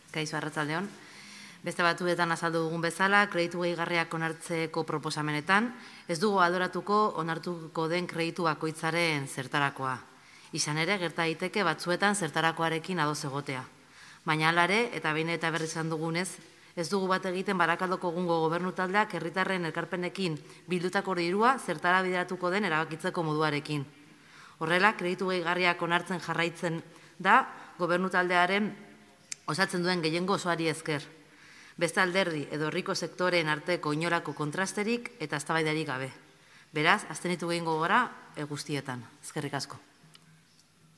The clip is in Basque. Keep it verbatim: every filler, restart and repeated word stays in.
Kaixo, arratsaldeon. Beste batuetan azaldu dugun bezala, kreditu gehigarriak onartzeko proposamenetan, ez dugu aldoratuko onartuko den kreditu bakoitzaren zertarakoa. Izan ere, gerta daiteke batzuetan zertarakoarekin ados egotea. Baina alare, eta behin eta berriz izan dugunez, ez dugu bat egiten Barakaldoko egungo gobernu taldeak herritarren elkarpenekin bildutako dirua zertara bideratuko den erabakitzeko moduarekin. Horrela, kreditu gehigarriak onartzen jarraitzen da gobernu taldearen osatzen duen gehiengo osoari esker. Beste alderdi edo herriko sektoreen arteko inolako kontrasterik eta eztabaidarik gabe. Beraz, abstenitu egingo gara guztietan. Eskerrik asko.